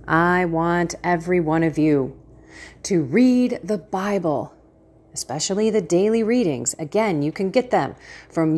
I want every one of you to read the Bible, especially the daily readings. Again, you can get them from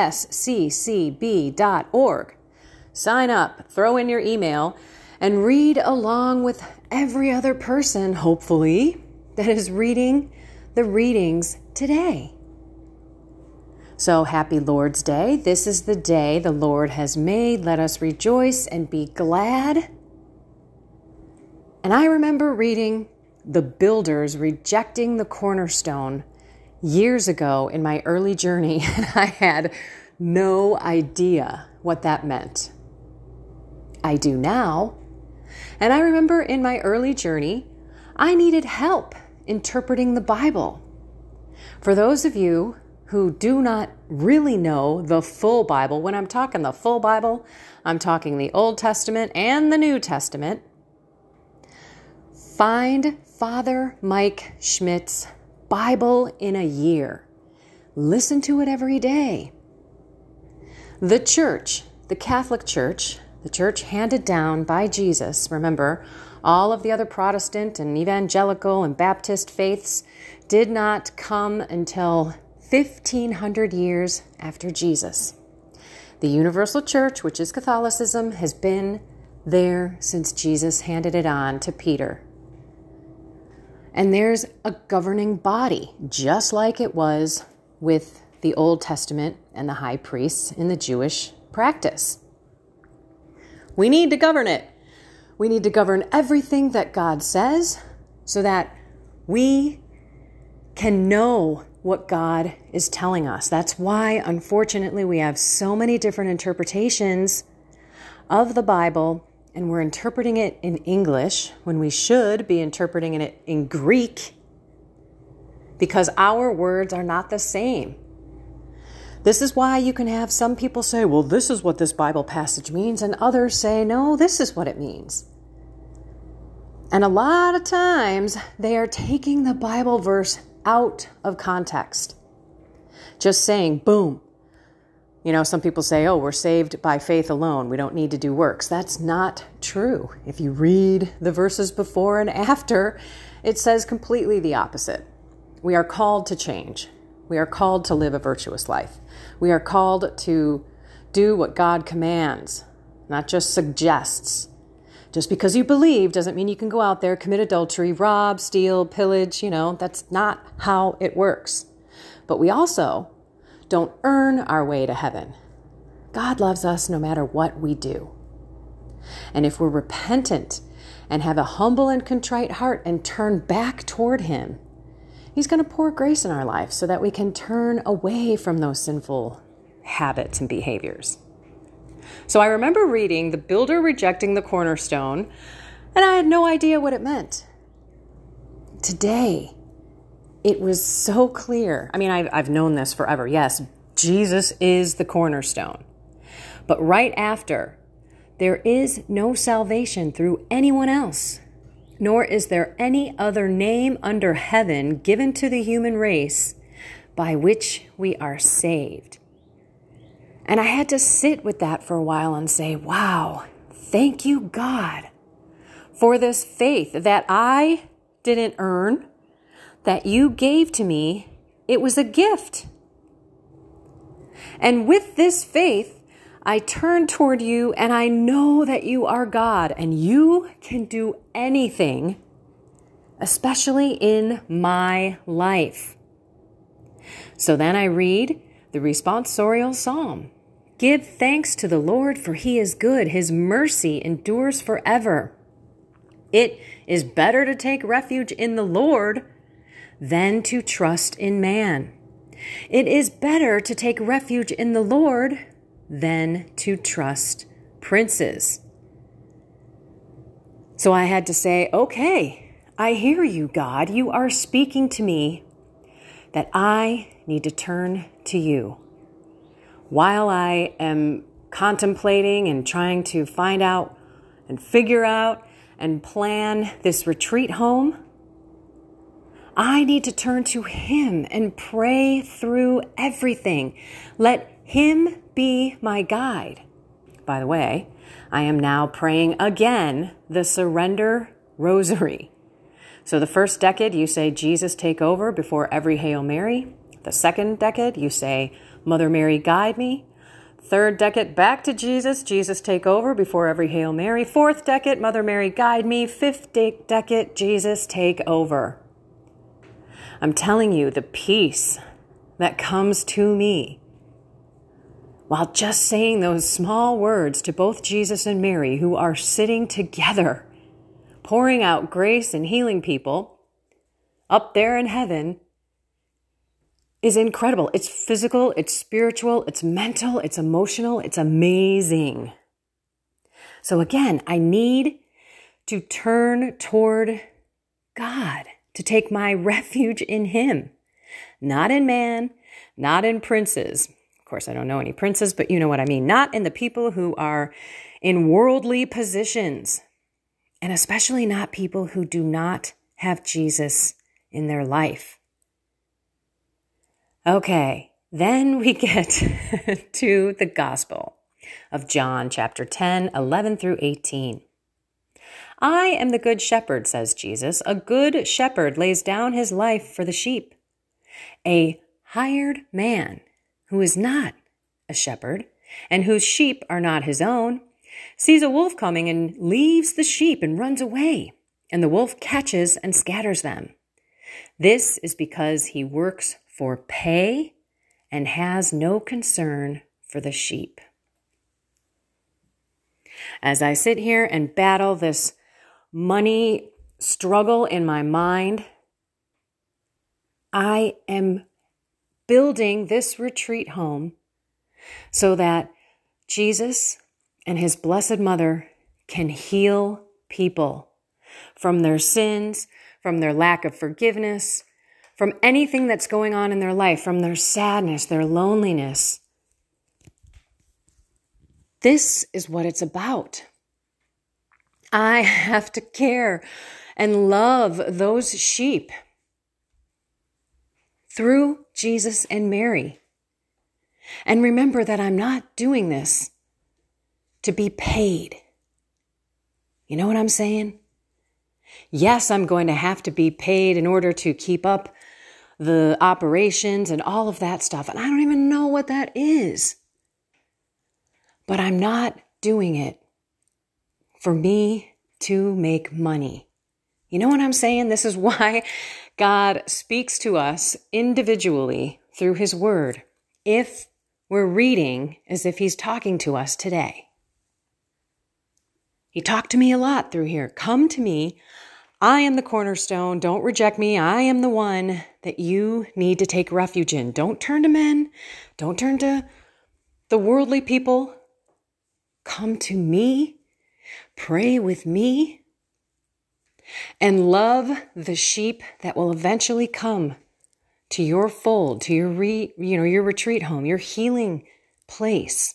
usccb.org. Sign up, throw in your email, and read along with every other person, hopefully, that is reading the readings today. So happy Lord's Day. This is the day the Lord has made. Let us rejoice and be glad. And I remember reading the builders rejecting the cornerstone years ago in my early journey, and I had no idea what that meant. I do now. And I remember in my early journey, I needed help interpreting the Bible. For those of you who do not really know the full Bible, when I'm talking the full Bible, I'm talking the Old Testament and the New Testament, find Father Mike Schmidt's Bible in a Year. Listen to it every day. The church, the Catholic Church, the church handed down by Jesus, remember, all of the other Protestant and evangelical and Baptist faiths did not come until 1,500 years after Jesus. The Universal Church, which is Catholicism, has been there since Jesus handed it on to Peter. And there's a governing body, just like it was with the Old Testament and the high priests in the Jewish practice. We need to govern it. We need to govern everything that God says so that we can know what God is telling us. That's why, unfortunately, we have so many different interpretations of the Bible, and we're interpreting it in English when we should be interpreting it in Greek, because our words are not the same. This is why you can have some people say, well, this is what this Bible passage means, and others say, no, this is what it means. And a lot of times they are taking the Bible verse out of context. Just saying, boom. You know, some people say, oh, we're saved by faith alone. We don't need to do works. That's not true. If you read the verses before and after, it says completely the opposite. We are called to change. We are called to live a virtuous life. We are called to do what God commands, not just suggests. Just because you believe doesn't mean you can go out there, commit adultery, rob, steal, pillage. That's not how it works. But we also don't earn our way to heaven. God loves us no matter what we do. And if we're repentant and have a humble and contrite heart and turn back toward Him, He's going to pour grace in our life so that we can turn away from those sinful habits and behaviors. So I remember reading the builder rejecting the cornerstone, and I had no idea what it meant. Today, it was so clear. I mean, I've known this forever. Yes, Jesus is the cornerstone. But right after, there is no salvation through anyone else, nor is there any other name under heaven given to the human race by which we are saved. And I had to sit with that for a while and say, wow, thank you, God, for this faith that I didn't earn, that you gave to me. It was a gift. And with this faith, I turn toward you and I know that you are God and you can do anything, especially in my life. So then I read the responsorial psalm. Give thanks to the Lord, for He is good. His mercy endures forever. It is better to take refuge in the Lord than to trust in man. It is better to take refuge in the Lord than to trust princes. So I had to say, okay, I hear you, God. You are speaking to me that I need to turn to you. While I am contemplating and trying to find out and figure out and plan this retreat home, I need to turn to Him and pray through everything. Let Him be my guide. By the way, I am now praying again the Surrender Rosary. So the first decade, you say, Jesus, take over before every Hail Mary. The second decade, you say, Mother Mary, guide me. Third decade, back to Jesus, Jesus, take over before every Hail Mary. Fourth decade, Mother Mary, guide me. Fifth decade, Jesus, take over. I'm telling you, the peace that comes to me while just saying those small words to both Jesus and Mary, who are sitting together, pouring out grace and healing people up there in heaven, is incredible. It's physical, it's spiritual, it's mental, it's emotional, it's amazing. So again, I need to turn toward God, to take my refuge in Him, not in man, not in princes. Of course, I don't know any princes, but you know what I mean. Not in the people who are in worldly positions, and especially not people who do not have Jesus in their life. Okay, then we get to the Gospel of John, chapter 10, 11 through 18. I am the good shepherd, says Jesus. A good shepherd lays down his life for the sheep. A hired man who is not a shepherd and whose sheep are not his own sees a wolf coming and leaves the sheep and runs away, and the wolf catches and scatters them. This is because he works for pay and has no concern for the sheep. As I sit here and battle this money struggle in my mind, I am building this retreat home so that Jesus and His Blessed Mother can heal people from their sins, from their lack of forgiveness, from anything that's going on in their life, from their sadness, their loneliness. This is what it's about. I have to care and love those sheep through Jesus and Mary. And remember that I'm not doing this to be paid. You know what I'm saying? Yes, I'm going to have to be paid in order to keep up the operations and all of that stuff. And I don't even know what that is. But I'm not doing it for me to make money. You know what I'm saying? This is why God speaks to us individually through His Word, if we're reading as if He's talking to us today. He talked to me a lot through here. Come to me. I am the cornerstone. Don't reject me. I am the one that you need to take refuge in. Don't turn to men. Don't turn to the worldly people. Come to me. Pray with me. And love the sheep that will eventually come to your fold, to your your retreat home, your healing place.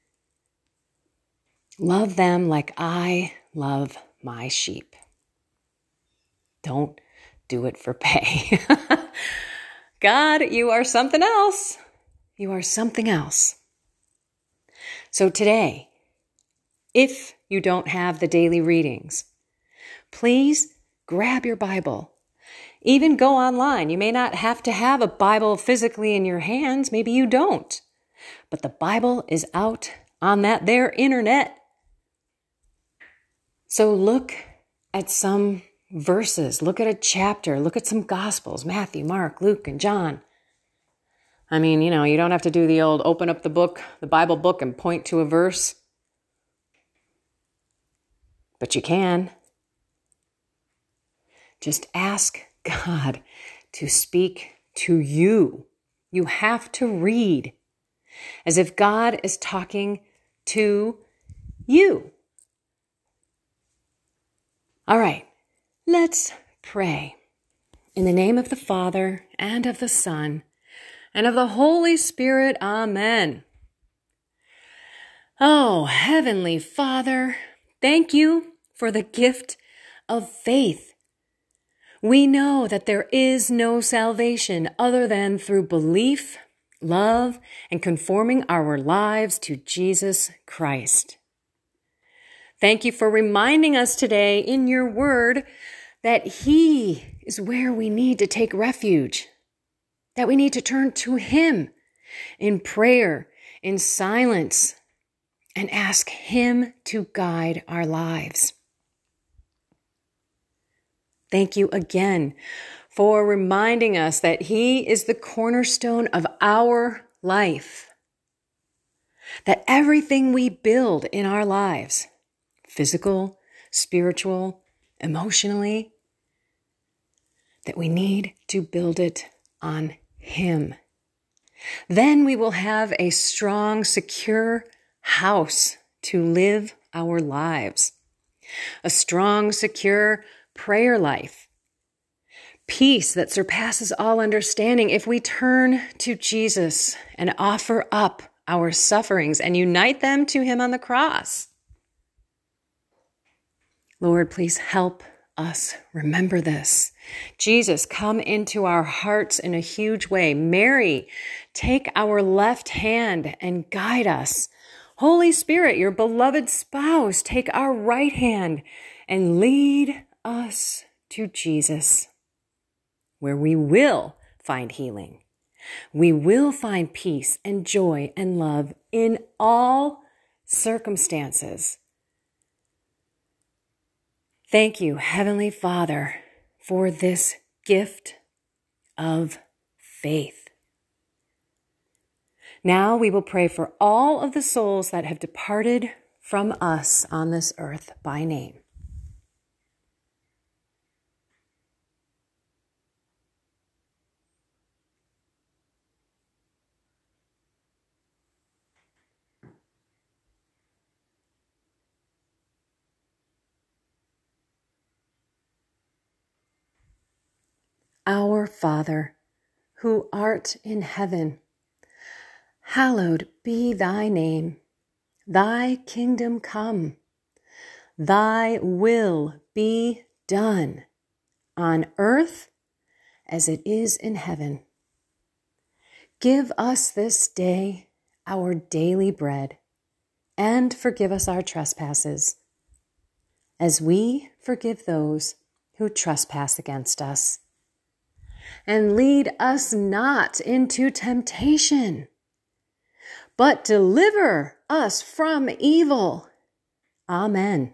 Love them like I love my sheep. Don't do it for pay. God, you are something else. You are something else. So today, if you don't have the daily readings, please grab your Bible. Even go online. You may not have to have a Bible physically in your hands. Maybe you don't. But the Bible is out on that there internet. So look at some verses. Look at a chapter. Look at some Gospels. Matthew, Mark, Luke, and John. I mean, you don't have to do the old open up the book, the Bible book, and point to a verse. But you can. Just ask God to speak to you. You have to read as if God is talking to you. All right, let's pray. In the name of the Father, and of the Son, and of the Holy Spirit, amen. Oh, Heavenly Father, thank you for the gift of faith. We know that there is no salvation other than through belief, love, and conforming our lives to Jesus Christ. Thank you for reminding us today in your word that He is where we need to take refuge, that we need to turn to Him in prayer, in silence, and ask Him to guide our lives. Thank you again for reminding us that He is the cornerstone of our life, that everything we build in our lives, physical, spiritual, emotionally, that we need to build it on Him. Then we will have a strong, secure house to live our lives, a strong, secure prayer life, peace that surpasses all understanding if we turn to Jesus and offer up our sufferings and unite them to Him on the cross. Lord, please help us remember this. Jesus, come into our hearts in a huge way. Mary, take our left hand and guide us. Holy Spirit, your beloved spouse, take our right hand and lead us to Jesus, where we will find healing. We will find peace and joy and love in all circumstances. Thank you, Heavenly Father, for this gift of faith. Now we will pray for all of the souls that have departed from us on this earth by name. Our Father, who art in heaven, hallowed be thy name. Thy kingdom come. Thy will be done on earth as it is in heaven. Give us this day our daily bread, and forgive us our trespasses, as we forgive those who trespass against us. And lead us not into temptation, but deliver us from evil. Amen.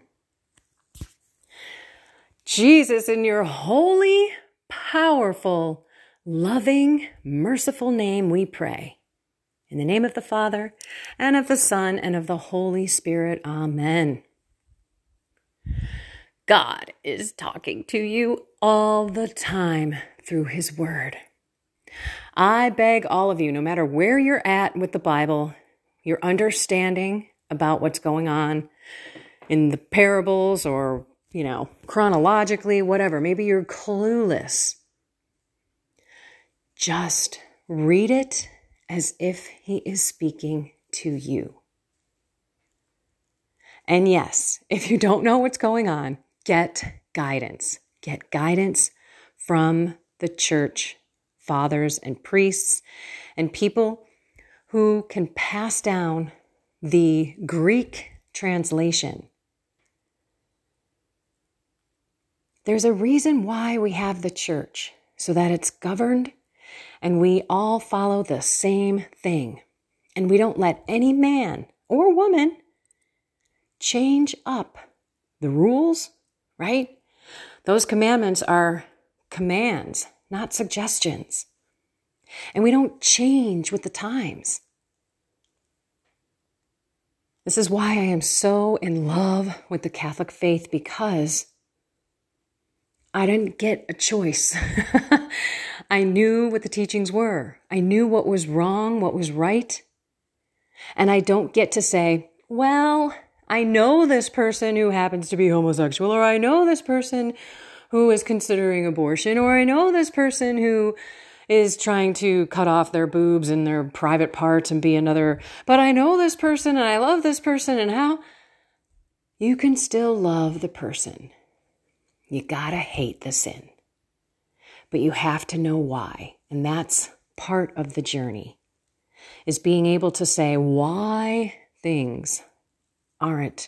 Jesus, in your holy, powerful, loving, merciful name we pray. In the name of the Father, and of the Son, and of the Holy Spirit. Amen. God is talking to you all the time through His Word. I beg all of you, no matter where you're at with the Bible, your understanding about what's going on in the parables or, chronologically, whatever, maybe you're clueless. Just read it as if He is speaking to you. And yes, if you don't know what's going on, get guidance. Get guidance from the church fathers and priests and people who can pass down the Greek translation. There's a reason why we have the church, so that it's governed and we all follow the same thing. And we don't let any man or woman change up the rules, right? Those commandments are commands, not suggestions. And we don't change with the times. This is why I am so in love with the Catholic faith, because I didn't get a choice. I knew what the teachings were. I knew what was wrong, what was right. And I don't get to say, well, I know this person who happens to be homosexual, or I know this person who is considering abortion, or I know this person who is trying to cut off their boobs and their private parts and be another, but I know this person and I love this person. And how? You can still love the person. You gotta hate the sin. But you have to know why. And that's part of the journey, is being able to say why things aren't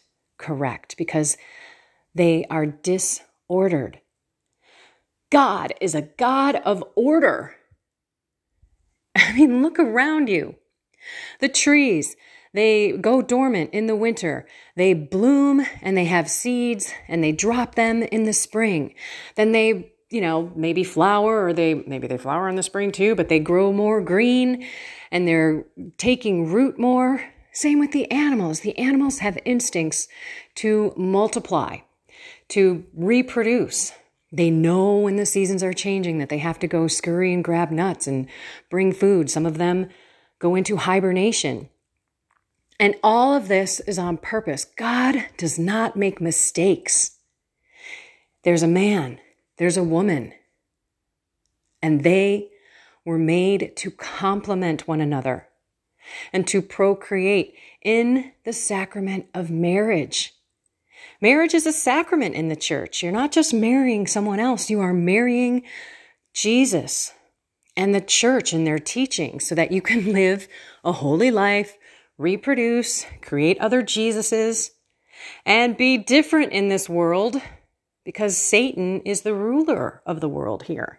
correct because they are disordered. God is a God of order. I mean, look around you. The trees, they go dormant in the winter. They bloom and they have seeds and they drop them in the spring. Then they, maybe flower, or maybe they flower in the spring too, but they grow more green and they're taking root more. Same with the animals. The animals have instincts to multiply, to reproduce. They know when the seasons are changing that they have to go scurry and grab nuts and bring food. Some of them go into hibernation. And all of this is on purpose. God does not make mistakes. There's a man, there's a woman, and they were made to complement one another and to procreate in the sacrament of marriage. Marriage is a sacrament in the church. You're not just marrying someone else. You are marrying Jesus and the church and their teaching so that you can live a holy life, reproduce, create other Jesuses, and be different in this world because Satan is the ruler of the world here.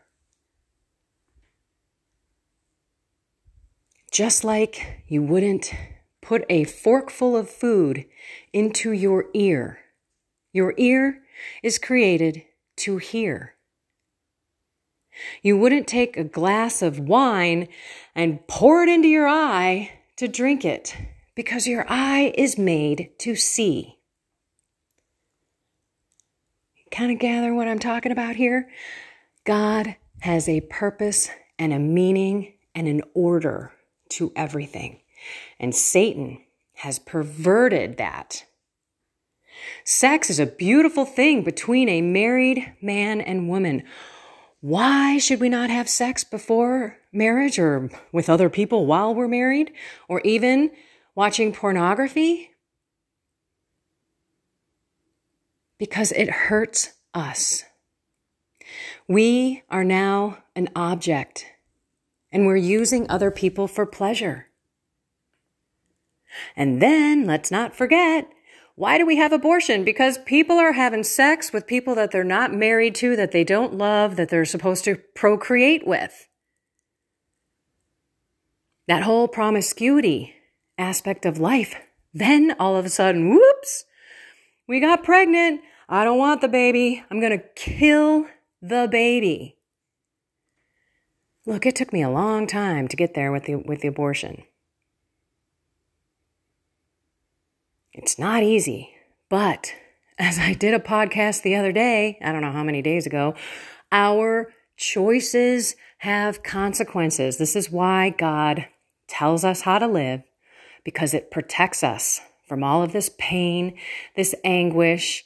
Just like you wouldn't put a forkful of food into your ear. Your ear is created to hear. You wouldn't take a glass of wine and pour it into your eye to drink it because your eye is made to see. Kind of gather what I'm talking about here? God has a purpose and a meaning and an order to everything. And Satan has perverted that. Sex is a beautiful thing between a married man and woman. Why should we not have sex before marriage or with other people while we're married? Or even watching pornography? Because it hurts us. We are now an object, and we're using other people for pleasure. And then, let's not forget, why do we have abortion? Because people are having sex with people that they're not married to, that they don't love, that they're supposed to procreate with. That whole promiscuity aspect of life. Then, all of a sudden, whoops, we got pregnant. I don't want the baby. I'm going to kill the baby. Look, it took me a long time to get there with the abortion. It's not easy, but as I did a podcast the other day, I don't know how many days ago, our choices have consequences. This is why God tells us how to live, because it protects us from all of this pain, this anguish.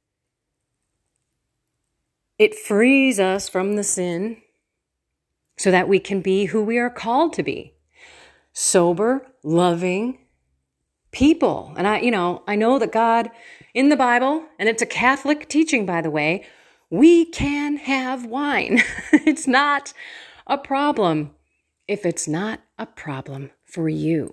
It frees us from the sin so that we can be who we are called to be. Sober, loving people. And I know that God in the Bible, and it's a Catholic teaching, by the way, we can have wine. It's not a problem if it's not a problem for you.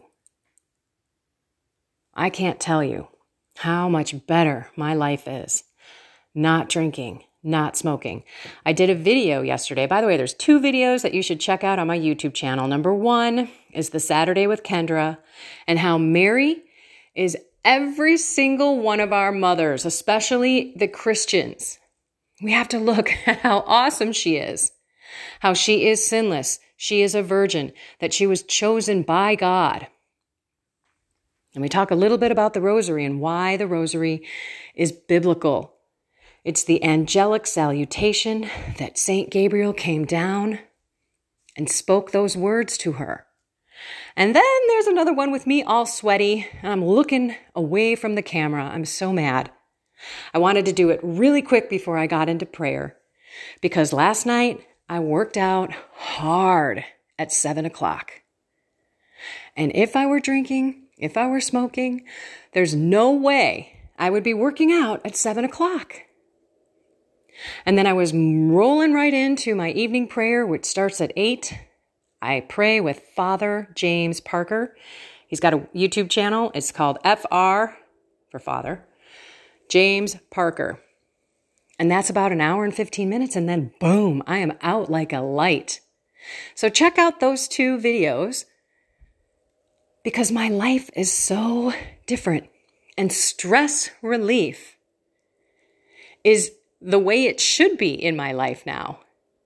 I can't tell you how much better my life is not drinking, not smoking. I did a video yesterday. By the way, there's 2 videos that you should check out on my YouTube channel. Number 1 is the Saturday with Kendra, and how Mary is every single one of our mothers, especially the Christians. We have to look at how awesome she is, how she is sinless, she is a virgin, that she was chosen by God. And we talk a little bit about the rosary and why the rosary is biblical. It's the angelic salutation that Saint Gabriel came down and spoke those words to her. And then there's another one with me all sweaty, and I'm looking away from the camera. I'm so mad. I wanted to do it really quick before I got into prayer, because last night I worked out hard at 7 o'clock. And if I were drinking, if I were smoking, there's no way I would be working out at 7 o'clock. And then I was rolling right into my evening prayer, which starts at 8. I pray with Father James Parker. He's got a YouTube channel. It's called FR for Father. James Parker. And that's about an hour and 15 minutes. And then boom, I am out like a light. So check out those 2 videos because my life is so different. And stress relief is the way it should be in my life now.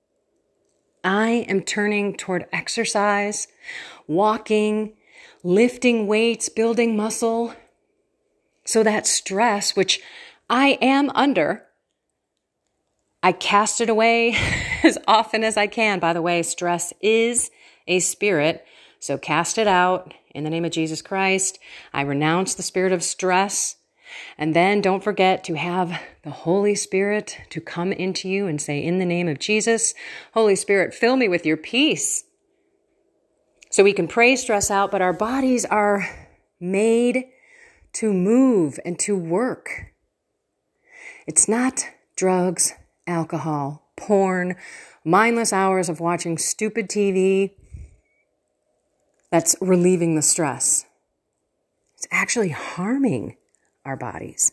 I am turning toward exercise, walking, lifting weights, building muscle. So that stress, which I am under, I cast it away as often as I can. By the way, stress is a spirit, so cast it out in the name of Jesus Christ. I renounce the spirit of stress. And then don't forget to have the Holy Spirit to come into you and say, in the name of Jesus, Holy Spirit, fill me with your peace. So we can pray stress out, but our bodies are made to move and to work. It's not drugs, alcohol, porn, mindless hours of watching stupid TV that's relieving the stress. It's actually harming our bodies.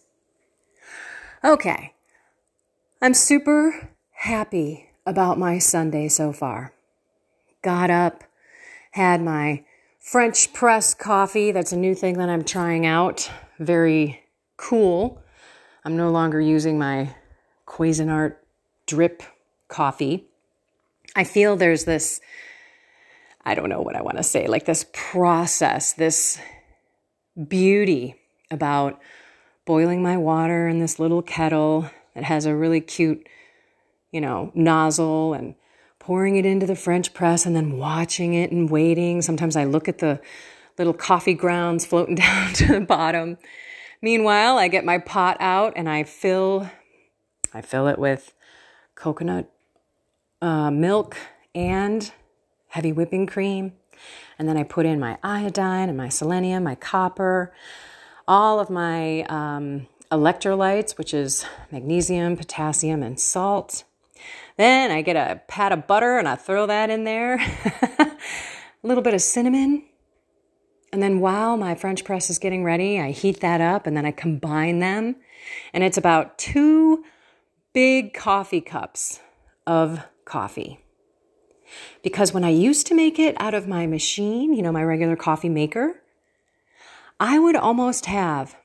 Okay, I'm super happy about my Sunday so far. Got up, had my French press coffee. That's a new thing that I'm trying out. Very cool. I'm no longer using my Cuisinart drip coffee. I feel there's this, I don't know what I want to say, like this process, this beauty about boiling my water in this little kettle that has a really cute, nozzle and pouring it into the French press and then watching it and waiting. Sometimes I look at the little coffee grounds floating down to the bottom. Meanwhile, I get my pot out and I fill it with coconut milk and heavy whipping cream. And then I put in my iodine and my selenium, my copper, all of my electrolytes, which is magnesium, potassium, and salt. Then I get a pat of butter and I throw that in there. A little bit of cinnamon. And then while my French press is getting ready, I heat that up and then I combine them. And it's about 2 big coffee cups of coffee. Because when I used to make it out of my machine, my regular coffee maker, I would almost have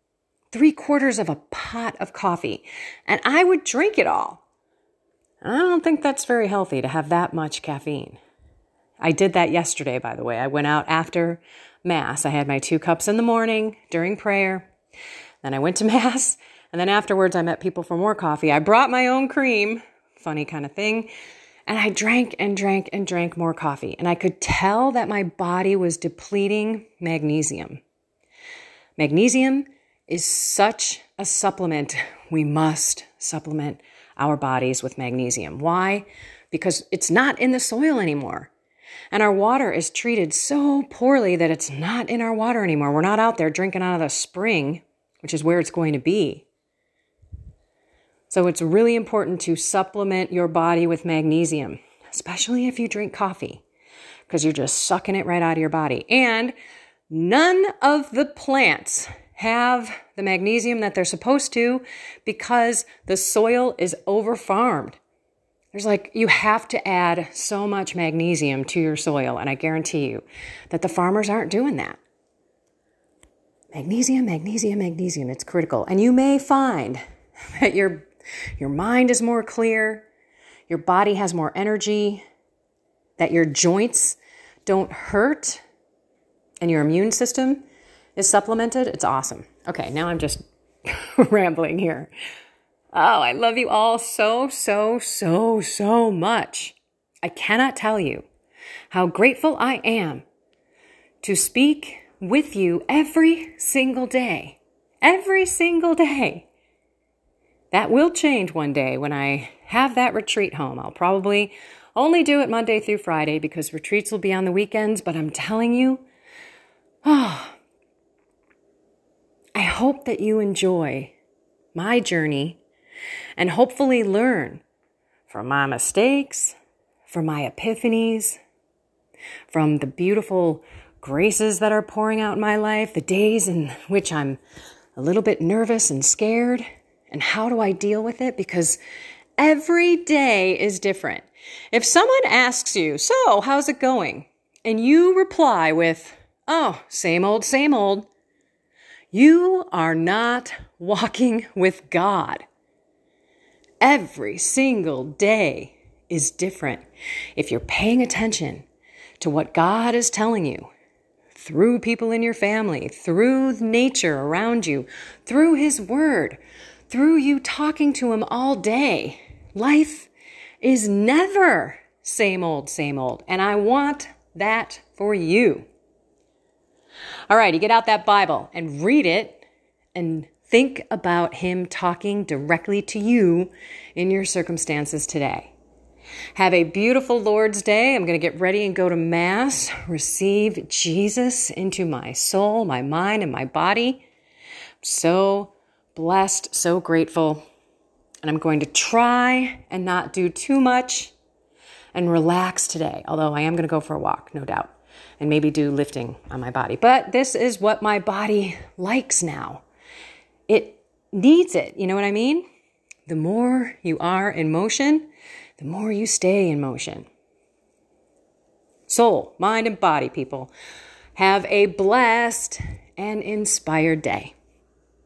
3/4 of a pot of coffee and I would drink it all. I don't think that's very healthy to have that much caffeine. I did that yesterday, by the way. I went out after Mass. I had my 2 cups in the morning during prayer. Then I went to Mass. And then afterwards, I met people for more coffee. I brought my own cream. Funny kind of thing. And I drank and drank and drank more coffee. And I could tell that my body was depleting magnesium. Magnesium is such a supplement. We must supplement our bodies with magnesium. Why? Because it's not in the soil anymore. And our water is treated so poorly that it's not in our water anymore. We're not out there drinking out of the spring, which is where it's going to be. So it's really important to supplement your body with magnesium, especially if you drink coffee, because you're just sucking it right out of your body. And none of the plants have the magnesium that they're supposed to because the soil is overfarmed. You have to add so much magnesium to your soil, and I guarantee you that the farmers aren't doing that. Magnesium, magnesium, magnesium, it's critical. And you may find that your mind is more clear, your body has more energy, that your joints don't hurt, and your immune system is supplemented. It's awesome. Okay, now I'm just rambling here. Oh, I love you all so, so, so, so much. I cannot tell you how grateful I am to speak with you every single day. Every single day. That will change one day when I have that retreat home. I'll probably only do it Monday through Friday because retreats will be on the weekends, but I'm telling you, I hope that you enjoy my journey and hopefully learn from my mistakes, from my epiphanies, from the beautiful graces that are pouring out in my life, the days in which I'm a little bit nervous and scared. And how do I deal with it? Because every day is different. If someone asks you, so how's it going? And you reply with, oh, same old, you are not walking with God. Every single day is different. If you're paying attention to what God is telling you through people in your family, through nature around you, through His Word, through you talking to Him all day, life is never same old. And I want that for you. All right, you get out that Bible and read it and think about Him talking directly to you in your circumstances today. Have a beautiful Lord's Day. I'm going to get ready and go to Mass, receive Jesus into my soul, my mind, and my body. I'm so blessed, so grateful. And I'm going to try and not do too much and relax today. Although I am going to go for a walk, no doubt, and maybe do lifting on my body. But this is what my body likes now. It needs it. You know what I mean? The more you are in motion, the more you stay in motion. Soul, mind, and body, people. Have a blessed and inspired day.